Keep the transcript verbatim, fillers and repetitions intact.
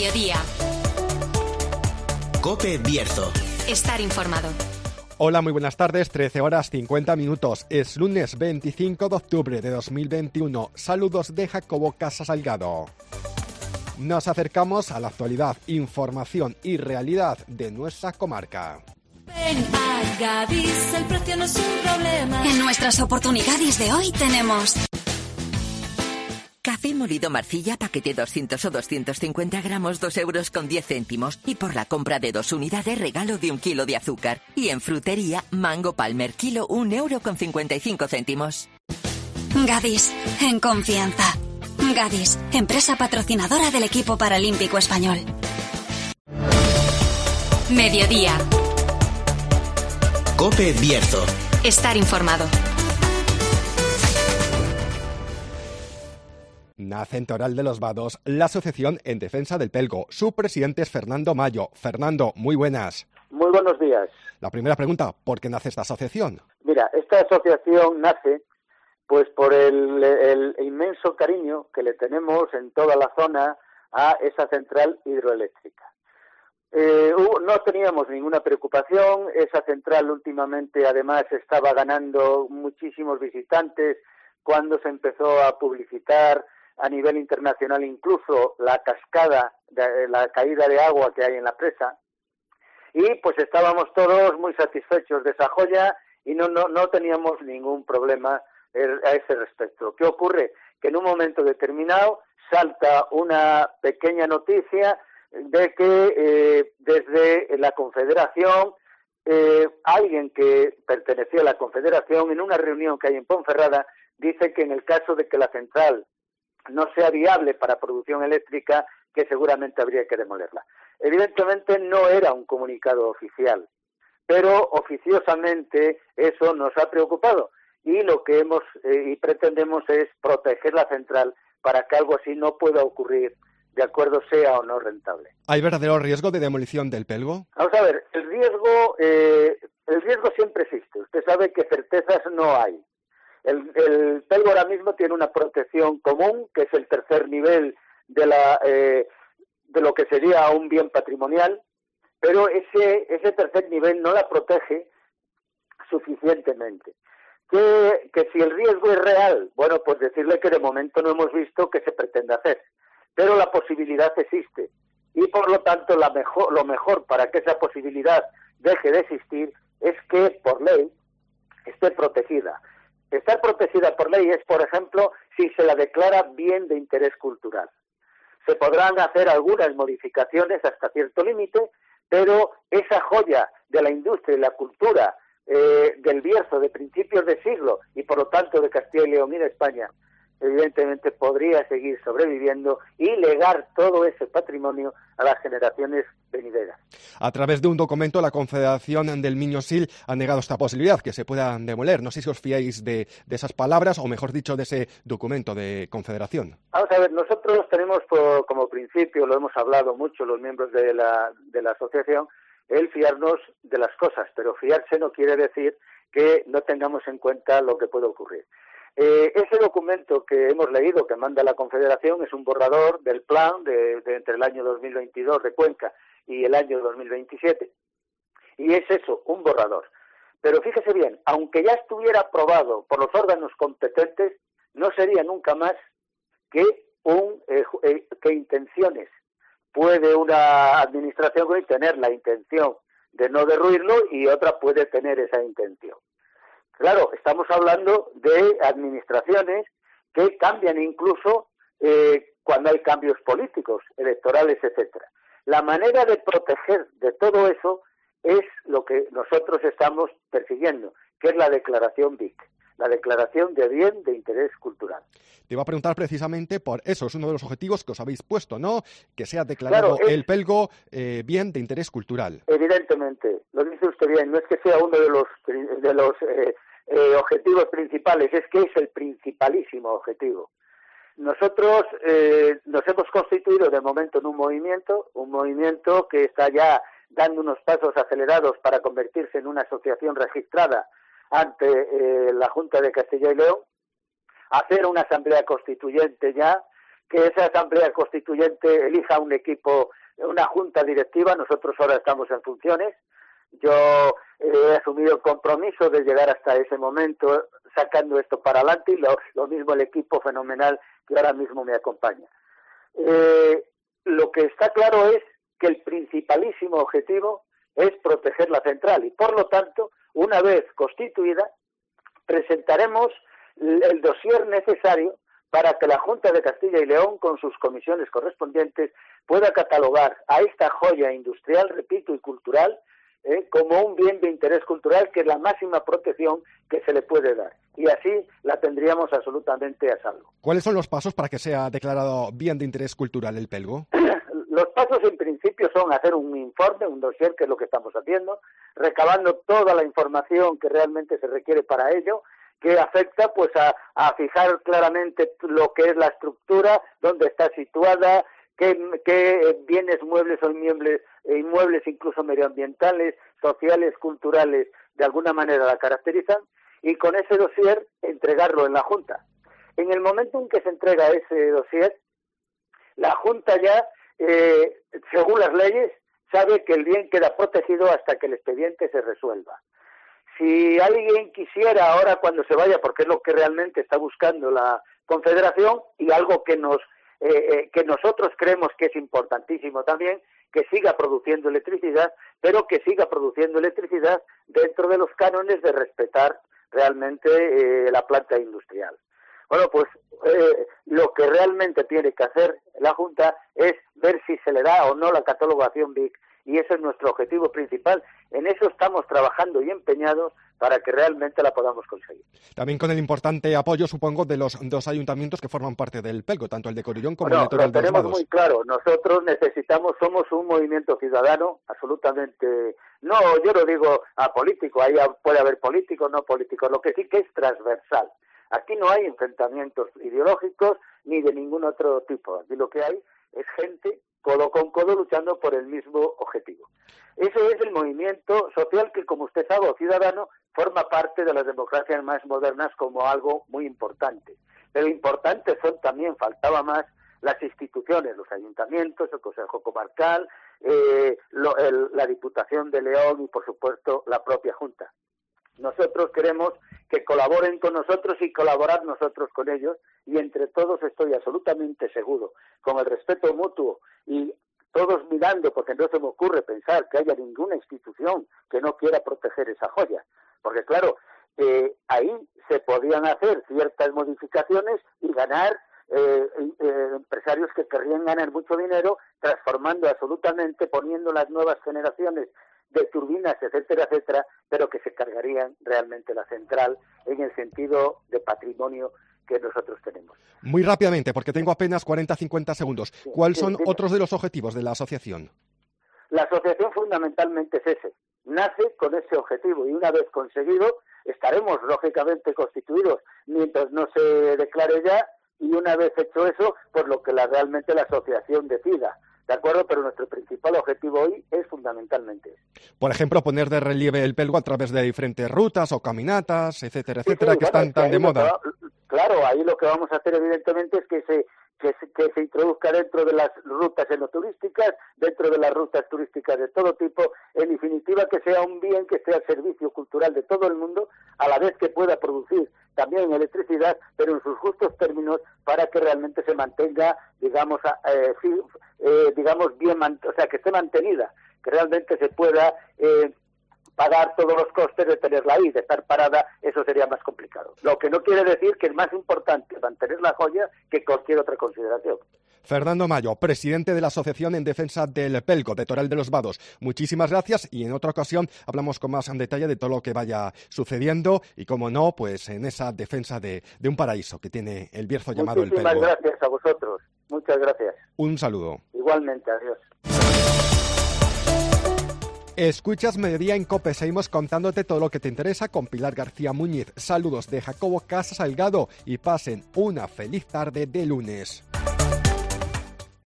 Mediodía. COPE Bierzo. Estar informado. Hola, muy buenas tardes, trece horas cincuenta minutos. Es lunes veinticinco de octubre de dos mil veintiuno. Saludos de Jacobo Casasalgado. Nos acercamos a la actualidad, información y realidad de nuestra comarca. Ven a Gadis, el precio no es un problema. En nuestras oportunidades de hoy tenemos... Café molido Marcilla, paquete doscientos o doscientos cincuenta gramos, dos euros con diez céntimos. Y por la compra de dos unidades, regalo de un kilo de azúcar. Y en frutería, mango Palmer, kilo, un euro con cincuenta y cinco céntimos. Gadis, en confianza. Gadis, empresa patrocinadora del equipo paralímpico español. Mediodía. COPE Bierzo. Estar informado. Nace en Toral de los Vados la Asociación en Defensa del Pelgo. Su presidente es Fernando Mayo. Fernando, muy buenas. Muy buenos días. La primera pregunta, ¿por qué nace esta asociación? Mira, esta asociación nace pues por el, el inmenso cariño que le tenemos en toda la zona a esa central hidroeléctrica. Eh, no teníamos ninguna preocupación, esa central últimamente además estaba ganando muchísimos visitantes cuando se empezó a publicitar a nivel internacional incluso la cascada, de, la caída de agua que hay en la presa, y pues estábamos todos muy satisfechos de esa joya y no, no, no teníamos ningún problema a ese respecto. ¿Qué ocurre? Que en un momento determinado salta una pequeña noticia de que eh, desde la Confederación, eh, alguien que pertenecía a la Confederación, en una reunión que hay en Ponferrada, dice que en el caso de que la central no sea viable para producción eléctrica, que seguramente habría que demolerla. Evidentemente no era un comunicado oficial, pero oficiosamente eso nos ha preocupado y lo que hemos eh, y pretendemos es proteger la central para que algo así no pueda ocurrir, de acuerdo sea o no rentable. ¿Hay verdadero riesgo de demolición del Pelgo? Vamos a ver, el riesgo, eh, el riesgo siempre existe. Usted sabe que certezas no hay. El, el Pelgo ahora mismo tiene una protección común, que es el tercer nivel de la eh, de lo que sería un bien patrimonial, pero ese ese tercer nivel no la protege suficientemente. Que, que si el riesgo es real, bueno, pues decirle que de momento no hemos visto que se pretenda hacer, pero la posibilidad existe y por lo tanto la mejor, lo mejor para que esa posibilidad deje de existir es que por ley esté protegida. Estar protegida por ley es, por ejemplo, si se la declara bien de interés cultural. Se podrán hacer algunas modificaciones hasta cierto límite, pero esa joya de la industria y la cultura eh, del Bierzo de principios de siglo y por lo tanto de Castilla y León y de España, evidentemente podría seguir sobreviviendo y legar todo ese patrimonio a las generaciones venideras. A través de un documento, la Confederación del Miño-Sil ha negado esta posibilidad, que se puedan demoler. No sé si os fiáis de, de esas palabras, o mejor dicho, de ese documento de Confederación. Vamos a ver, nosotros tenemos por, como principio, lo hemos hablado mucho los miembros de la, de la asociación, el fiarnos de las cosas, pero fiarse no quiere decir que no tengamos en cuenta lo que puede ocurrir. Eh, ese documento que hemos leído, que manda la Confederación, es un borrador del plan de, de entre el año dos mil veintidós de Cuenca y el año dos mil veintisiete. Y es eso, un borrador. Pero fíjese bien, aunque ya estuviera aprobado por los órganos competentes, no sería nunca más que, un, eh, eh, que intenciones. Puede una administración tener la intención de no derruirlo y otra puede tener esa intención. Claro, estamos hablando de administraciones que cambian incluso eh, cuando hay cambios políticos, electorales, etcétera. La manera de proteger de todo eso es lo que nosotros estamos persiguiendo, que es la declaración B I C, la declaración de bien de interés cultural. Te iba a preguntar precisamente por eso, es uno de los objetivos que os habéis puesto, ¿no? Que sea declarado claro, es, el Pelgo eh, bien de interés cultural. Evidentemente, lo dice usted bien, no es que sea uno de los de los eh, eh, objetivos principales, es que es el principalísimo objetivo. Nosotros eh, nos hemos constituido de momento en un movimiento, un movimiento que está ya dando unos pasos acelerados para convertirse en una asociación registrada ante eh, la Junta de Castilla y León, hacer una asamblea constituyente ya que esa asamblea constituyente elija un equipo, una junta directiva. Nosotros ahora estamos en funciones. Yo he asumido el compromiso de llegar hasta ese momento sacando esto para adelante, y lo, lo mismo el equipo fenomenal que ahora mismo me acompaña. Eh, lo que está claro es que el principalísimo objetivo es proteger la central, y por lo tanto, una vez constituida, presentaremos el dossier necesario para que la Junta de Castilla y León, con sus comisiones correspondientes, pueda catalogar a esta joya industrial, repito, y cultural, eh, como un bien de interés cultural, que es la máxima protección que se le puede dar. Y así la tendríamos absolutamente a salvo. ¿Cuáles son los pasos para que sea declarado bien de interés cultural el Pelgo? Los pasos en principio son hacer un informe, un dossier, que es lo que estamos haciendo, recabando toda la información que realmente se requiere para ello, que afecta pues a, a fijar claramente lo que es la estructura, dónde está situada, qué, qué bienes muebles o inmuebles, inmuebles incluso medioambientales, sociales, culturales, de alguna manera la caracterizan, y con ese dossier entregarlo en la Junta. En el momento en que se entrega ese dossier, la Junta ya, eh, según las leyes, sabe que el bien queda protegido hasta que el expediente se resuelva. Si alguien quisiera ahora cuando se vaya, porque es lo que realmente está buscando la Confederación, y algo que nos eh, eh, que nosotros creemos que es importantísimo también, que siga produciendo electricidad, pero que siga produciendo electricidad dentro de los cánones de respetar realmente eh, la planta industrial. Bueno, pues eh, lo que realmente tiene que hacer la Junta es ver si se le da o no la catalogación B I C, y ese es nuestro objetivo principal. En eso estamos trabajando y empeñados para que realmente la podamos conseguir. También con el importante apoyo, supongo, de los dos ayuntamientos que forman parte del Pelgo, tanto el de Corullón como bueno, el Litoral de los Vados. Lo tenemos muy claro. Nosotros necesitamos, somos un movimiento ciudadano absolutamente, no, yo no digo apolítico, ahí puede haber políticos, no políticos, lo que sí que es transversal. Aquí no hay enfrentamientos ideológicos ni de ningún otro tipo. Aquí lo que hay es gente codo con codo luchando por el mismo objetivo. Ese es el movimiento social que, como usted sabe, o ciudadano, forma parte de las democracias más modernas como algo muy importante. Pero importantes son también, faltaba más, las instituciones, los ayuntamientos, el Consejo Comarcal, eh, lo, el, la Diputación de León y, por supuesto, la propia Junta. Nosotros queremos que colaboren con nosotros y colaborar nosotros con ellos, y entre todos estoy absolutamente seguro, con el respeto mutuo y todos mirando, porque no se me ocurre pensar que haya ninguna institución que no quiera proteger esa joya, porque claro, eh, ahí se podían hacer ciertas modificaciones y ganar eh, eh, empresarios que querrían ganar mucho dinero, transformando absolutamente, poniendo las nuevas generaciones de turbinas, etcétera, etcétera, pero que se cargarían realmente la central en el sentido de patrimonio que nosotros tenemos. Muy rápidamente, porque tengo apenas cuarenta a cincuenta segundos. Sí, ¿Cuáles sí, son dime. otros de los objetivos de la asociación? La asociación fundamentalmente es ese. Nace con ese objetivo, y una vez conseguido estaremos lógicamente constituidos mientras no se declare ya, y una vez hecho eso, por lo que la, realmente la asociación decida. ¿De acuerdo? Pero nuestro principal objetivo hoy es fundamentalmente eso. Por ejemplo, poner de relieve el Pelgo a través de diferentes rutas o caminatas, etcétera, Sí, etcétera, sí, que bueno, están tan ahí de lo moda. que va- claro, ahí lo que vamos a hacer evidentemente es que se, que se que se introduzca dentro de las rutas enoturísticas, dentro de las rutas turísticas de todo tipo, en definitiva que sea un bien que esté al servicio cultural de todo el mundo, a la vez que pueda producir también electricidad, pero en sus justos términos, para que realmente se mantenga, digamos, a- eh, sí, eh, digamos bien, man- o sea, que esté mantenida, que realmente se pueda eh, pagar todos los costes de tenerla ahí. De estar parada, eso sería más complicado. Lo que no quiere decir que es más importante mantener la joya que cualquier otra consideración. Fernando Mayo, presidente de la Asociación en Defensa del Pelgo, de Toral de los Vados. Muchísimas gracias, y en otra ocasión hablamos con más en detalle de todo lo que vaya sucediendo y, como no, pues en esa defensa de, de un paraíso que tiene el Bierzo llamado el Muchísimas Pelgo. gracias a vosotros. Muchas gracias. Un saludo. Igualmente, adiós. Escuchas Mediodía en COPE. Seguimos contándote todo lo que te interesa con Pilar García Muñiz. Saludos de Jacobo Casa Salgado y pasen una feliz tarde de lunes.